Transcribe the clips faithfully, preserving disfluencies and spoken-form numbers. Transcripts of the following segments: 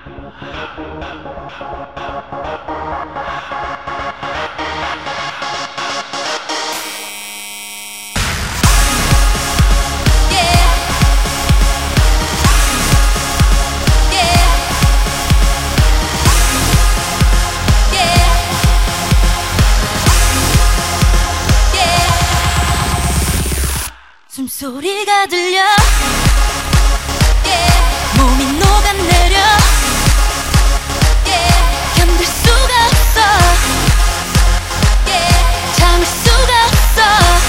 숨소리가 들려 yeah. 몸이 녹아내려 yeah. 견딜 수가 없어 yeah. 참을 수가 없어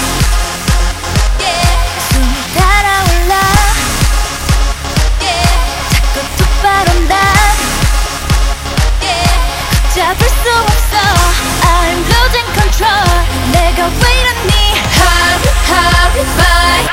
yeah. 숨이 달아올라 yeah. 자꾸 똑바로 난 yeah. 걷잡을 수 없어 I'm losing control 내가 왜 이러니 Hurry, hurry, bye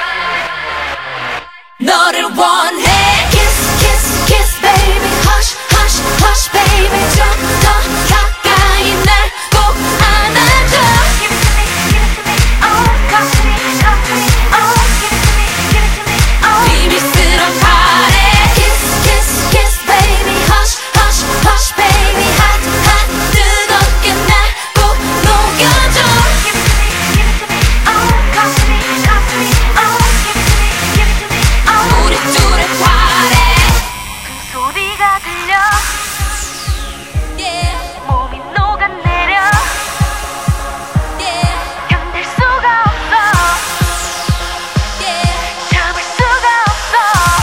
너를 원해 Kiss, kiss, kiss, baby Hush, hush, hush, baby 좀 더 가까이 날 꼭 안아줘 Give it to me, give it to me Oh, come to me, come to me Oh, give it to me, give it to me Oh, 비밀스런 party Kiss, kiss, kiss, baby Hush, hush, hush, baby Hot, hot, 뜨겁게 날 꼭 녹여줘 Give it to me, give it to me Oh, come to me, come to me Oh, give it to me, give it to me 우리 둘의 party 숨소리가 들려 yeah. 몸이 녹아내려 yeah. 견딜 수가 없어 yeah. 참을 수가 없어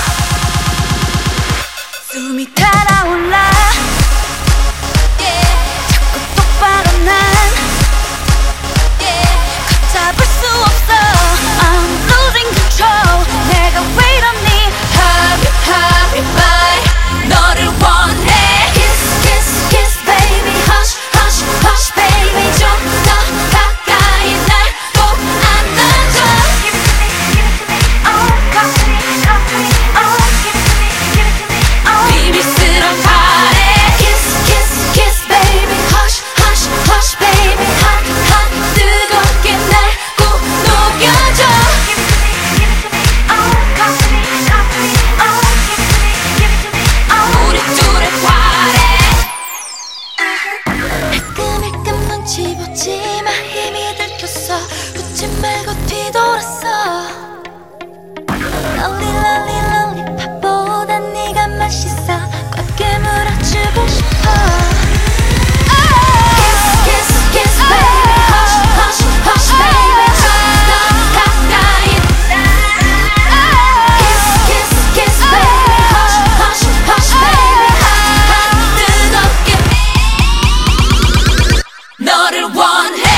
숨이 달아올라 yeah. 자꾸 똑바로 난 yeah. 걷잡을 수 없어 I'm losing control 내가 왜 이러니 Hurry, hurry, bye 너를 원해 Kiss, kiss, kiss, baby Hush, hush, hush, baby 좀 더 가까이 날 꼭 안아줘 Give it to me, give it to me Oh, come to me, come to me Oh, give it to me, give it to me Oh, 비밀스런 party Kiss, kiss, kiss, baby Hush, hush, hush, baby Hot, hot, 뜨겁게 날 꼭 녹여줘 Give it to me, give it to me Oh, come to me, come to me Oh, give it to me, give it to me Oh, 우리 둘의 party 힐끔힐끔 눈치 보지 마 힘이 들켰어 웃지 말고 뒤돌았어 롤리 롤리 롤리팝보단 네가 맛있어 꽉 깨물어주고 싶어 Kiss, kiss, kiss, baby Hush, hush, hush, baby 좀 더 가까이 Kiss, kiss, kiss, baby Hush, hush, hush, baby Hot, hot, 뜨겁게 너를 원해